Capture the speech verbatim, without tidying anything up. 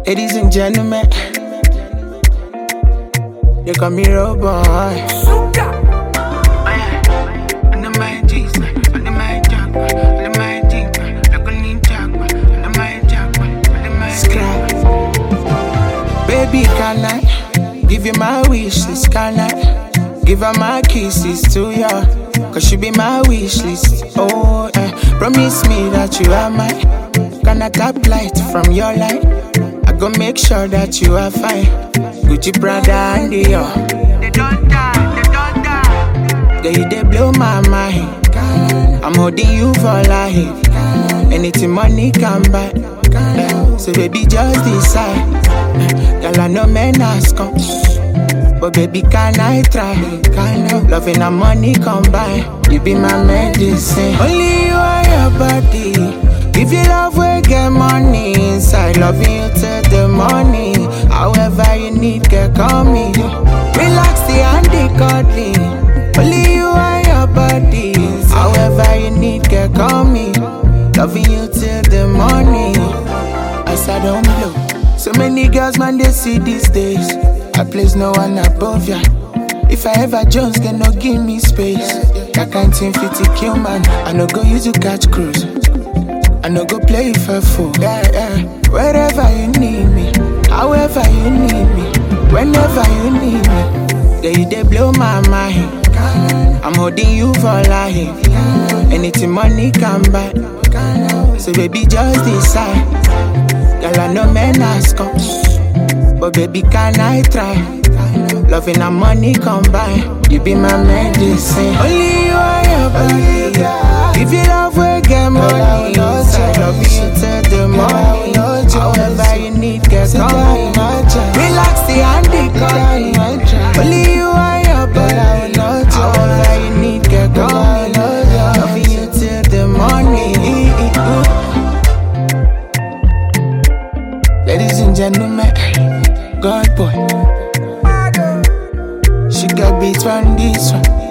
Ladies and gentlemen, they call me Road Boy. Baby, can I give you my wishes? Can I give her my kisses to you? Cause she be my wish list. Oh, eh. Promise me that you are mine. Can I tap light from your light? I go make sure that you are fine. Gucci, Prada, and Dior. They don't die, they don't die. Girl, you they blow my mind. I'm holding you for life. Anything money can buy. So baby, just decide. Girl, I know men ask come, but baby, can I try? Kind of loving and money combine. You be my medicine. Only you and your body. If you love, we get money inside. Loving you till the morning. However you need, girl, call me. Relax the and the cuddling. Only you and your body. However you need, girl, call me. Loving you till the morning. As I don't blow. So many girls, man, they see these days. I place no one above ya. If I ever Jones, can no give me space. That kind thing fit to kill, man. I no go use to catch cruise. I no go play for fool. Yeah, yeah. Wherever you need me, however you need me, whenever you need me. Girl, you they blow my mind. I'm holding you for life. Anything money can buy. So baby, just decide. Girl, I know men ask come, but baby, can I try? Loving and money combine. You be my medicine. Only you and your body. If you love, we get money. I love you till the morning. However you need, girl, come. Relax the and the call. Only you and your body. However you need, girl, come. Loving you till the morning. Ladies and gentlemen, God boy. She got beats on this one.